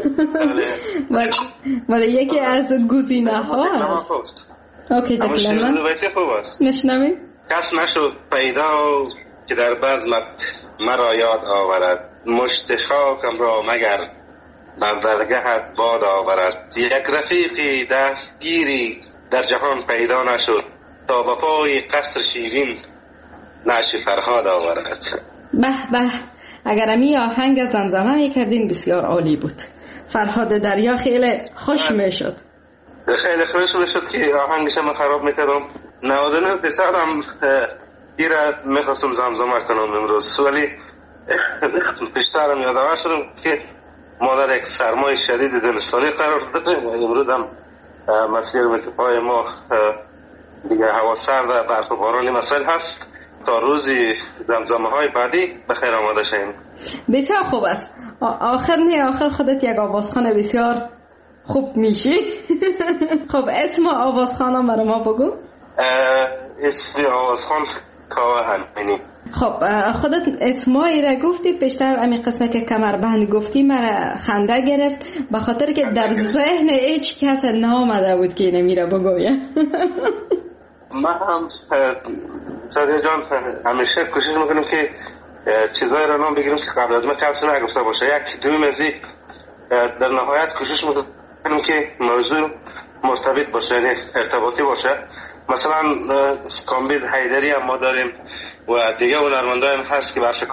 ولی یکی از گزینه ها هست. اوکی دکلمه دو بیتی خوب است. نشنویم. کس نشد پیدا که در بزمت مرا یاد آورد، مشت خاکم را مگر بر درگهت باد آورد. یک رفیقی دستگیری در جهان پیدا نشد، تا به پای قصر شیرین نعش فرهاد آورد. به به، اگر امی آهنگ از زمزمه میکردین بسیار عالی بود. فرهاد دریا خیلی خوش میشد. خیلی خوش میشد که آهنگشم خراب میکردم. نود و نه درصد هم دیره میخواستم زمزمه کنم امروز، ولی پیشترم یادآور شدم که ما در یک سرمای شدید زمستانی قرار داریم و امروز هم مسیر پای ما دیگه هوا سرد، برف و بارانی مسائل هست. تا روزی زمزمه های بعدی بخیر آماده شیم. بسیار خوب است. آخر نه آخر خودت یک آوازخوان بسیار خوب میشی. خب اسم آوازخوانم برای ما بگو. اسم آوازخوان کاوه امینی. خب خودت اسمایی را گفتی، بیشتر همین قسمه که کمربند گفتی مرا خنده گرفت به خاطر که در ذهن هیچ کس نامده بود که اینو میره بگویه. من هم سادی جان همیشه کوشش میکنم که چیزایی را نام بگیرم که قبل از ما کسی نگفته باشه. یک دوم از این در نهایت کوشش میکنم که موضوع مرتبط باشه، یعنی ارتباطی باشه. مثلا کامبیز حیدری هم ما داریم و دیگه هنرمندای هم هست که برش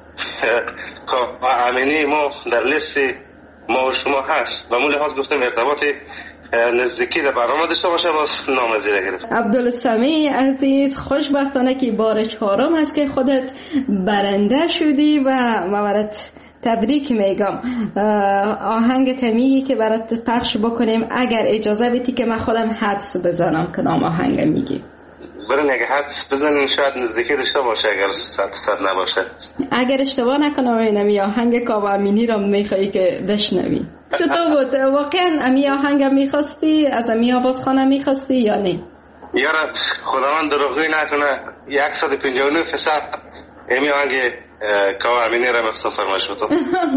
امینی ما در لیست ما و شما هست. و مولی هاست گفتم ارتباط نزدیکی در برنامه داشته باشه، باز نام زیره گرفت. عبدالسمیع عزیز، خوشبختانه که بار چهارم هست که خودت برنده شدی و مورد تبریک میگم. آهنگ تمیگی که برات پخش بکنیم اگر اجازه بدی که من خودم حدس بزنم کدام آهنگ میگی. برای نگه حدس بزنیم شاید نزدیکی داشته باشه اگر صد صد نباشه. اگر اشتباه نکنم اینمی آهنگ کاوه امینی را میخوایی که بشنوی. چطور بود؟ واقعا امی آهنگ میخواستی؟ از امی آوازخانه میخواستی یا نه؟ یارا خداوند دروغی نکنه صد و پنجاه و نه درصد امی آهنگ کاوه امینی را مخصوص فرمایش بودم.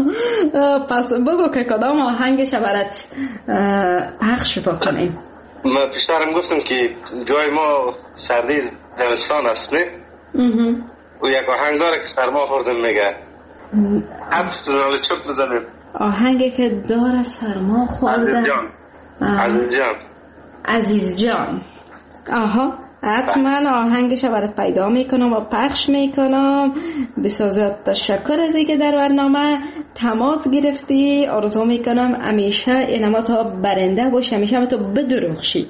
پس بگو که کدام آهنگش برات پخش بکنیم. ما پیشترم گفتم که جای ما سردی زمستان است نه؟ و یک آهنگ داره که سرما خوردم میگه حدس بزنم چک بزنیم. آهنگی که داره سرما خورده. عزیز جان عزیز جان عزیز جان آها حتما آهنگش برات پیدا میکنم و پخش میکنم. بسیار زیاد تشکر از اینکه در برنامه تماس گرفتی. آرزو میکنم همیشه اینما تا برنده باشی، همیشه هم تو بدرخشی.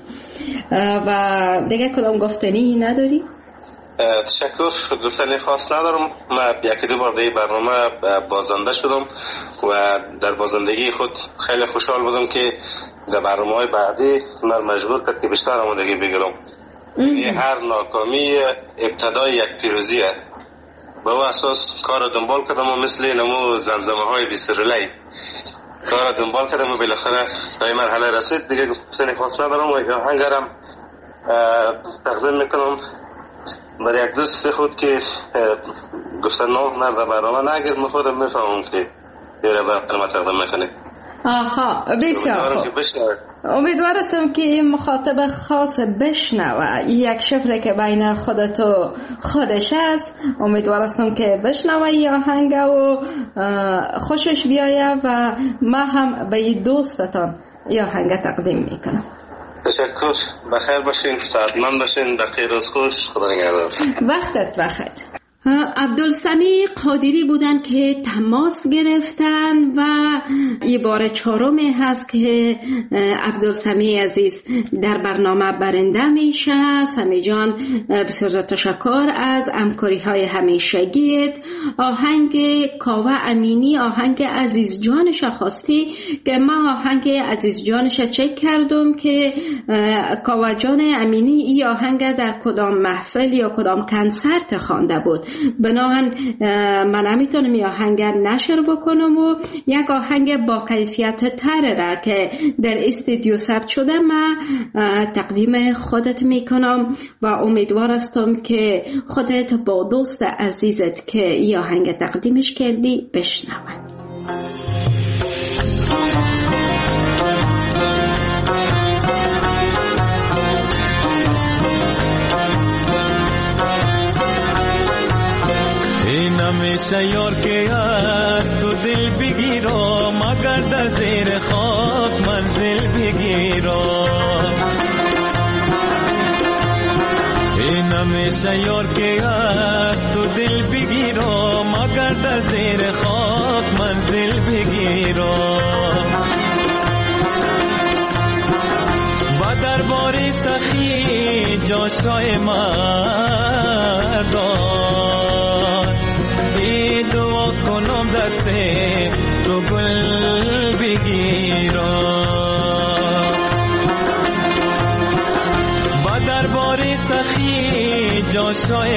و دیگه کدام گفتنی نداری؟ تشکر، گفتنی خاص ندارم. من یکی دو بار دیگه برنامه بازنده شدم و در بازندگی خود خیلی خوشحال بودم که در برنامه‌های بعدی من مجبور کرد که بیشتر آمادگی بگیرم. یعنی هر ناکامی ابتدای یک پیروزیه. به اون اساس کار دنبال کردم و مثل نمو زمزمه های بیسرلی کار دنبال کردم و بالاخره تا این مرحله رسید. دیگه گفتنی خاص ندارم و آهنگرم تقدیم میکنم برای یک دوست خود که گفتن نام نه برنامه نگیر. من خودم میفهمم که یه برنامه تقدیم میکنه. آها بسیار خوب. امیدوارم که این مخاطب خاص بشنوه یک شفره که بین خودت و خودش است. امیدوارم که بشنوه این آهنگ و خوشش بیایه و من هم به این دوستتان این آهنگ تقدیم میکنم. تشکر، بخیر باشین، سعادتمند باشین، بخیر روز خوش، خدا نگهدار. وقتت بخیر. عبدالسمیع قادری بودن که تماس گرفتن و یه بار چهارمی هست که عبدالسمیع عزیز در برنامه برنده میشه. سمی جان بسیار تشکر از همکاری های همیشگیت. آهنگ کاوه امینی آهنگ عزیز جانش خواستی که من آهنگ عزیز جانش چک کردم که کاوه جان امینی این آهنگ در کدام محفل یا کدام کنسرت خوانده بود. بناهن من نمیتونم این آهنگ نشر بکنم و یک آهنگ با کیفیت تر را که در استودیو ثبت شده من تقدیم خودت میکنم و امیدوار هستم که خودت با دوست عزیزت که این آهنگ تقدیمش کردی بشنوید. این همیشه یار که از تو دل بگیرم مگر در زیر خاک منزل بگیرم. این همیشه یار که از تو دل بگیرم مگر در زیر خاک منزل بگیرم. و در باری سخی جاشای مردان ای دعا تماشای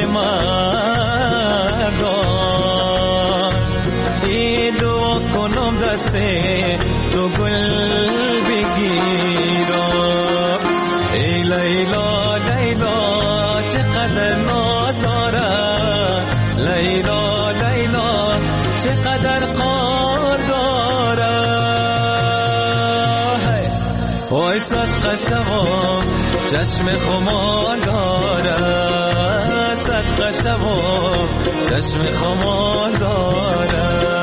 مردان ای دعا کنم دست تو گل بگیرم ای لیلا لیلا چقدر ناز دارد لیلا لیلا چقدر قار دارد وای صدقه شوم چشم خمار دارد صدقه شوم چشم خمار دارد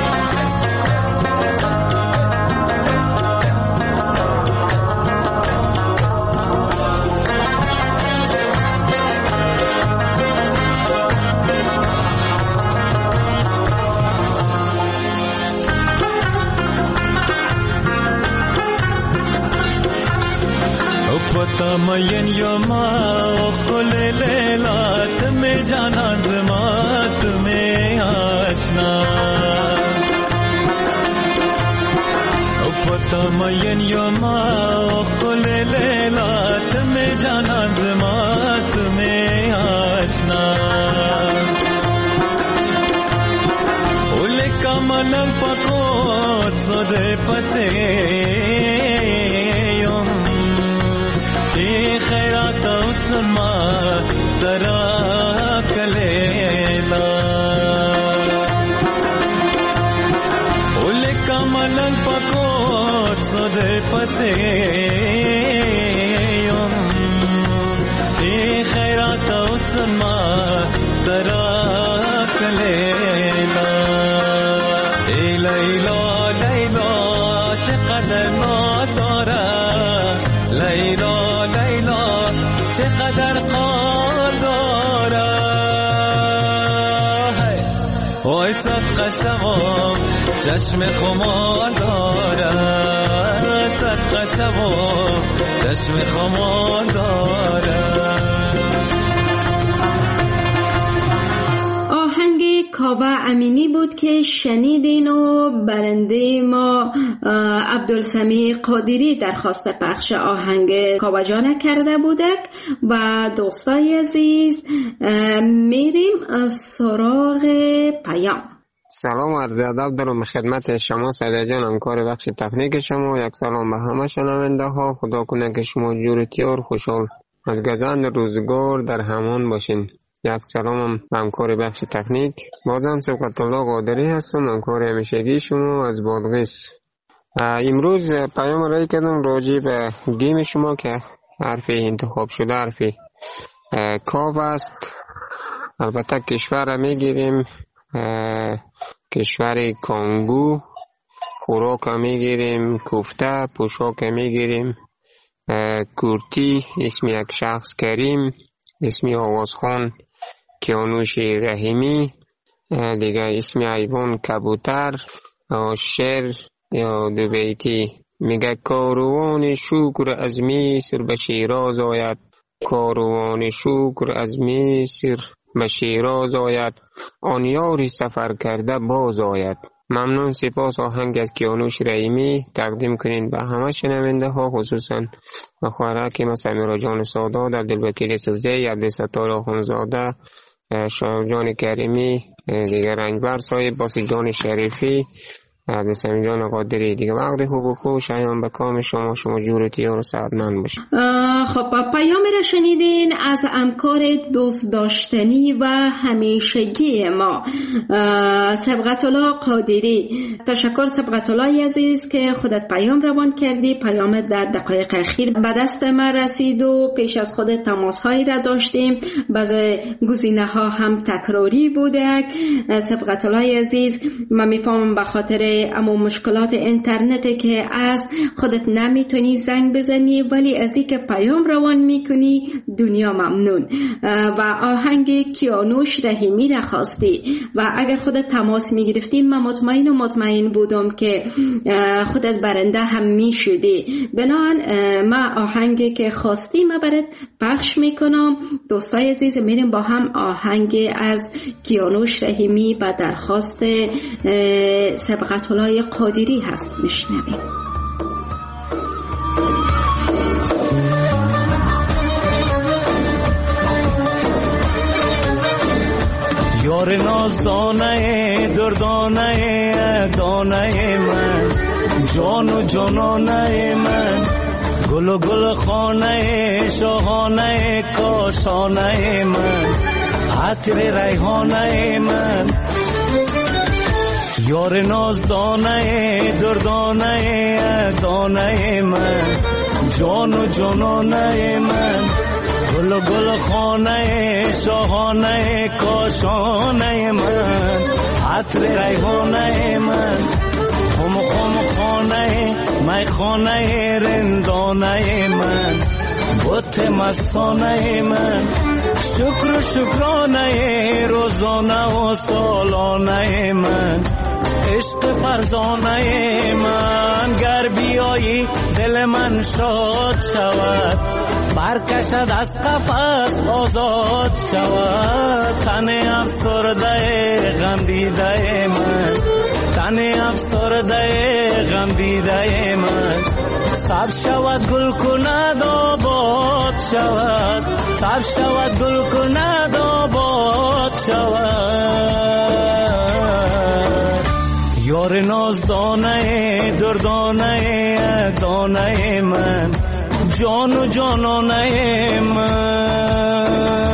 پتا مین یوما خل لیلا تمہیں جانا زما تمہیں آشنا پتا مین یوما خل لیلا تمہیں جانا زما تمہیں آشنا اول کملنگ پکوت سودے پسے خیرات اسما ترا کلیلا اول کملنگ پکوت سودے پسے ای خیرات اسما ترا کلیلا ای لیلا لیلا چقدر ناز دارد لیلا چقدر قار دارد وای صدقه شوم چشم خمار دارد صدقه شوم چشم خمار دارد کاوه امینی بود که شنیدین و برنده ما عبدالسمیع قادری درخواست پخش آهنگ کاوه جان کرده بودک. و دوستای عزیز میریم سراغ پیام. سلام و عرض ادب دارم خدمت شما سعید جان، همکار بخش تکنیک شما. یک سلام به همه شنونده ها. خدا کنه که شما جورتی و خوشحال از گذشت روزگار در همان باشین. یک سلام همکار بخش تکنیک، بازم سبقت الله قادری هستم، همکار همیشگی شما از بادغیس. امروز پیام رای کردم راجع به گیم شما که حرف انتخاب شده حرف کاف است. البته کشور را میگیریم کشور کانگو، خوراک میگیریم کوفته، پوشاک میگیریم کورتی، اسم یک شخص کریم، اسم آوازخان کیانوش رحیمی، دیگه اسم حیوان کبوتر، شعر یا دو بیتی میگه کاروان شکر از مصر به شیراز آید، کاروان شکر از مصر به شیراز آید، آن یاری سفر کرده باز آید. ممنون، سپاس. آهنگ از کیانوش رحیمی تقدیم کنین به همه شنونده ها، خصوصا به خواهرک مثل میرا جان سادات، عبدالوکیل سوزی، عبدالستار آخونزاده، شاه جان کریمی، دیگر رنجبر صاحب، باسی جان شریفی، عبدالسمیع جان قادری. دیگه وقت خوب و خوش شایان به کام شما، شما جورتی و سعادتمند باشید. خب پیام را شنیدین از همکار دوست داشتنی و همیشگی ما سبقت الله قادری. تشکر سبقت الله عزیز که خودت پیام روان کردی. پیامت در دقایق اخیر به دست ما رسید و پیش از خود تماس هایی را داشتیم، بعضی گزینه ها هم تکراری بوده. سبقت الله عزیز، من میفهمم به خاطر اما مشکلات اینترنت که از خودت نمیتونی زنگ بزنی، ولی از اینکه پیام روان میکنی دنیا ممنون. و آهنگ کیانوش رحیمی را خواستی و اگر خودت تماس میگرفتی من مطمئن و مطمئن بودم که خودت برنده هم میشدی. بنابراین من آهنگی که خواستی من برات پخش میکنم. دوستای عزیز، میریم با هم آهنگ از کیانوش رحیمی و درخواست سبقت الله قادری هست میشنویم. یار نازدانه دردانه دانه من، جان و جانانه من، گل و گل خانه شاهانه کاشانه من، عطر ریحانه من. یار نازدانه دردانه دانه من، جان و جانانه من، گل و گل خانه شاهانه کاشانه من، عطر ریحانه من، خم خم خانه می خانه رندانه من، بت مستانه من، شکر و شکرانه روزانه و سالانه من، عشق فرزانه من. گر بیایی دل من شاد شود، برکشد از قفس آزاد شود. تن افسرده غم دیده من، تن افسرده غم دیده من، سبز شود گل کند آباد شود، سبز شود گل کند آباد شود. یار نازدانه دردانه دانه من، جان و جانانه من.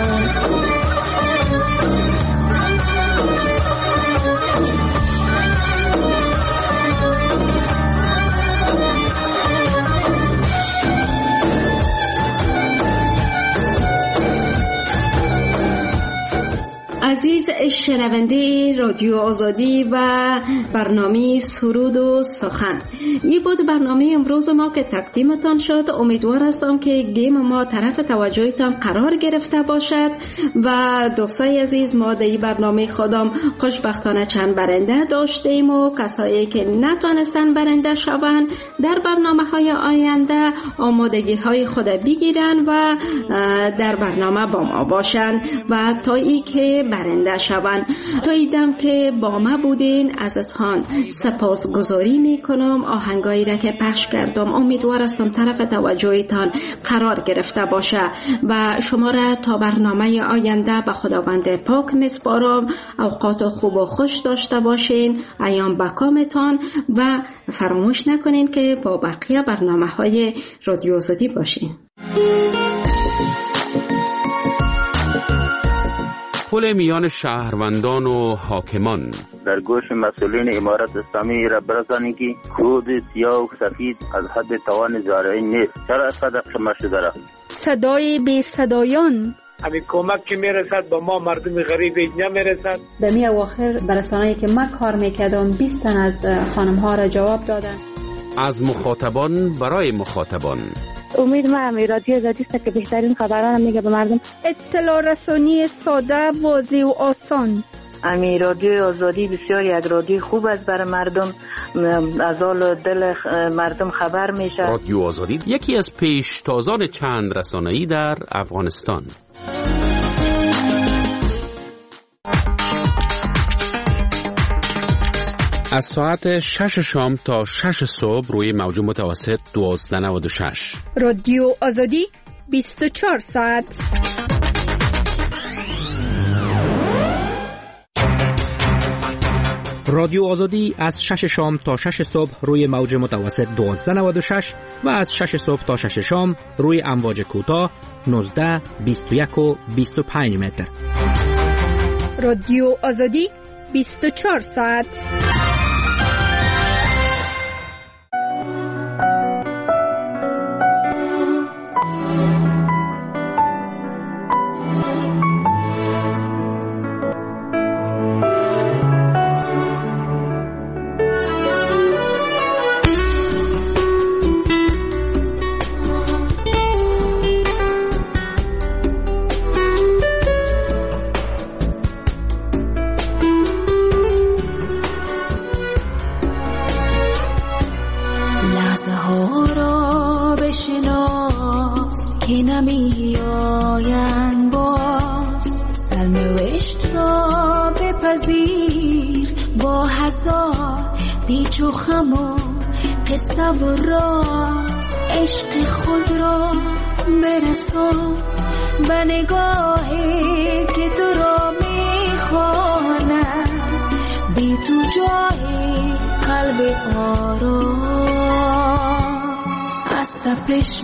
عزیز شنونده رادیو آزادی و برنامه سرود و سخن، این بود برنامه امروز ما که تقدیمتان شد. امیدوار هستم که گیم ما طرف توجهتان قرار گرفته باشد و دوستای عزیز، ما در این برنامه خودم خوشبختانه چند برنده داشتیم و کسایی که نتونستن برنده شوند در برنامه های آینده آمادگی های خود بگیرن و در برنامه با ما باشن و تا ای که برنده شوند. تا ایدم که با ما بودین ازتان سپاسگزاری میکنم. آهنگایی را که پخش کردم امیدوار هستم طرف توجهتان قرار گرفته باشه و شما را تا برنامه آینده به خداوند پاک میسپارم. اوقات خوب و خوش داشته باشین، ایام بکامتان و فراموش نکنین که با بقیه برنامه های رادیو آزادی باشین. پل میان شهروندان و حاکمان. در گوش مسئولین امارت اسلامی را برسانید که خود سیاه و سفید از حد توان زارعین نیست. چرا صدق شما شده را؟ صدای بی صدایان. همین کمک که میرسد با ما مردم غریب اینجا میرسد. در می اواخر برسانه‌ای که من کار میکردم بیست تن از خانم ها را جواب دادن. از مخاطبان برای مخاطبان. امید ما هم رادیو آزادی است که بهترین خبران میگه به مردم. اطلاع رسانی ساده، واضح و آسان. امی رادیو آزادی بسیار یک رادیو خوب است برای مردم، از حال دل مردم خبر میشه. رادیو آزادی یکی از پیشتازان چند رسانه‌ای در افغانستان. از ساعت شش شام تا شش صبح روی موج متوسط دوازده و نود و شش. رادیو آزادی بیست و چهار ساعت. رادیو آزادی از شش شام تا شش صبح روی موج متوسط دوازده و نود و شش و از شش صبح تا شش شام روی امواج کوتاه نوزده، بیست و یک و بیست و پنج متر. رادیو آزادی بیست و چهار ساعت. پیچ و خم و قصه و راز عشق خود را برسان به نگاهی که تو را میخواد. تو جای قلب آرام از تپش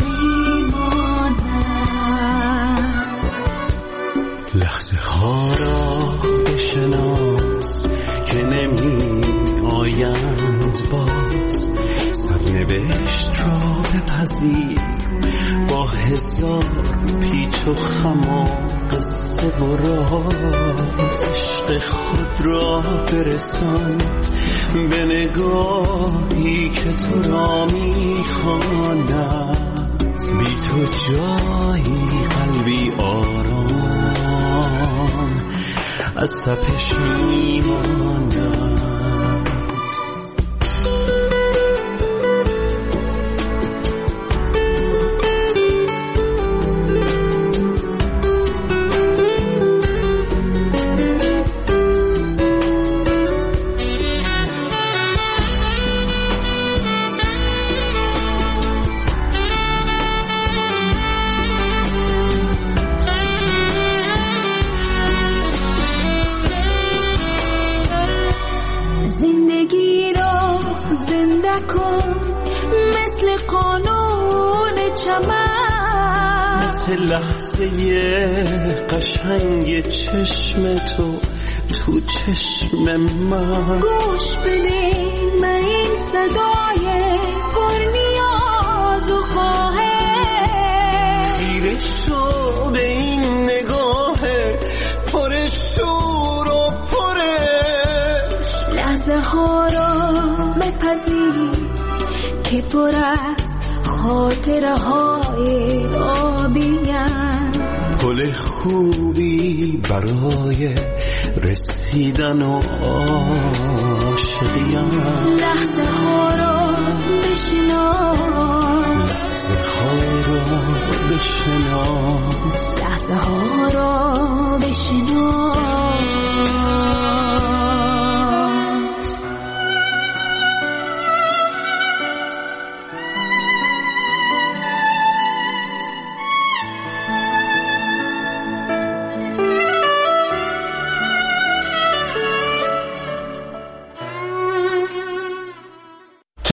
میماند. لحظه ها را بشناس که نمی آیند باز، سرنوشت را بپذیر با هزار پیچ و خم و قصه و راز. عشق خود را برسان به نگاهی که تو را میخواند، بی تو جایی قلبی آرام از تپش میماند. لحظه قشنگ چشم تو تو چشم من، گوش بده من این صدای پر نیاز و خواهش، خیره شو به این نگاه پر شور و پرش. لحظه ها را بپذیر که پر است خاطره های آبیان، پل خوبی برای رسیدن و عاشقیان. لحظه